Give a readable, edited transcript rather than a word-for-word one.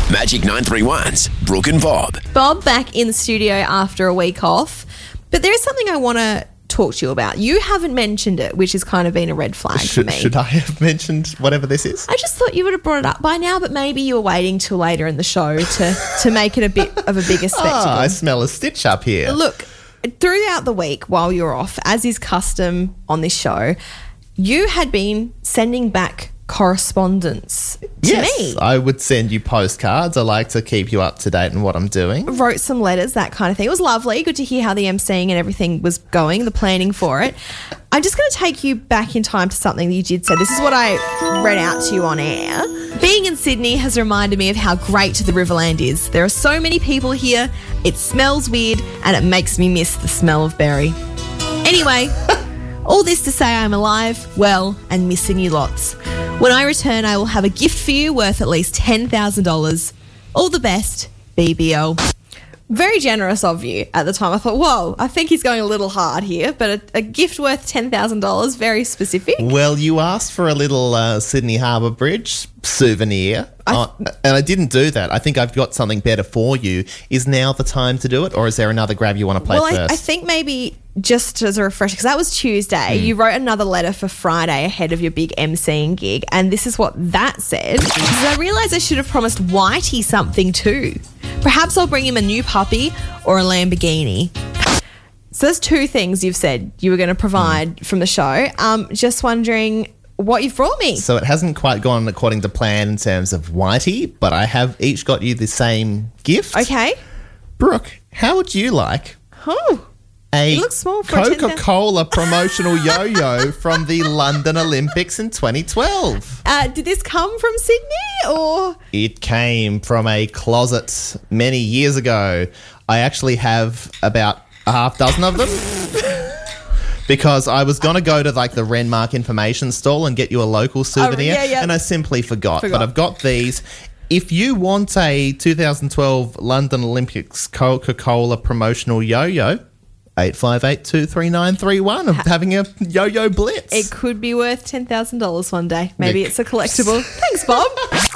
Magic 931's Brooke and Bob. Bob back in the studio after a week off. But there is something I want to talk to you about. You haven't mentioned it, which has kind of been a red flag for me. Should I have mentioned whatever this is? I just thought you would have brought it up by now, but maybe you were waiting till later in the show to make it a bit of a bigger spectacle. I smell a stitch up here. Look, throughout the week while you were off, as is custom on this show, you had been sending back correspondence to me. I would send you postcards. I like to keep you up to date on what I'm doing. Wrote some letters, that kind of thing. It was lovely. Good to hear how the emceeing and everything was going, the planning for it. I'm just going to take you back in time to something that you did say. This is what I read out to you on air. Being in Sydney has reminded me of how great the Riverland is. There are so many people here, it smells weird, and it makes me miss the smell of berry. Anyway, all this to say I'm alive, well, and missing you lots. When I return, I will have a gift for you worth at least $10,000. All the best, BBO. Very generous of you at the time. I thought, whoa, I think he's going a little hard here, but a gift worth $10,000, very specific. Well, you asked for a little Sydney Harbour Bridge souvenir, and I didn't do that. I think I've got something better for you. Is now the time to do it, or is there another grab you want to play first? I think maybe just as a refresher, because that was Tuesday, you wrote another letter for Friday ahead of your big emceeing gig, and this is what that said. I realised I should have promised Whitey something too. Perhaps I'll bring him a new puppy or a Lamborghini. So there's two things you've said you were going to provide from the show. Just wondering what you've brought me. So it hasn't quite gone according to plan in terms of Whitey, but I have each got you the same gift. Okay. Brooke, how would you like It looks small for a Coca-Cola promotional yo-yo from the London Olympics in 2012? Did this come from Sydney or? It came from a closet many years ago. I actually have about a half dozen of them. Because I was going to go to like the Renmark information stall and get you a local souvenir, and I simply forgot. But I've got these. If you want a 2012 London Olympics Coca-Cola promotional yo-yo, 85823931. I'm having a yo-yo blitz. It could be worth $10,000 one day. Maybe it's a collectible. Thanks, Bob.